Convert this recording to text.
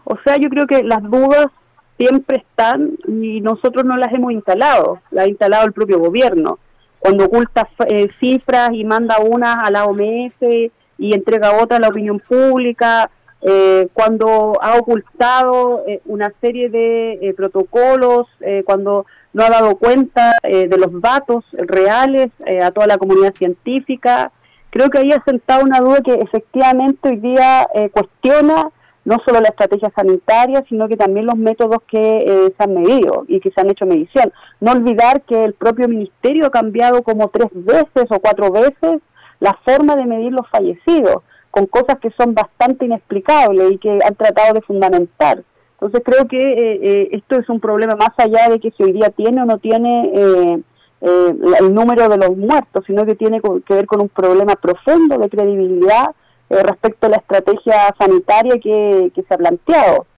O sea, yo creo que las dudas siempre están y nosotros no las hemos instalado, las ha instalado el propio gobierno. Cuando oculta cifras y manda unas a la OMS y entrega otras a la opinión pública, cuando ha ocultado una serie de protocolos, cuando no ha dado cuenta de los datos reales a toda la comunidad científica. Creo que ahí ha sentado una duda que efectivamente hoy día cuestiona no solo la estrategia sanitaria, sino que también los métodos que se han medido y que se han hecho medición. No olvidar que el propio ministerio ha cambiado como 3 veces o 4 veces la forma de medir los fallecidos, con cosas que son bastante inexplicables y que han tratado de fundamentar. Entonces creo que esto es un problema más allá de que si hoy día tiene o no tiene el número de los muertos, sino que tiene que ver con un problema profundo de credibilidad respecto a la estrategia sanitaria que se ha planteado.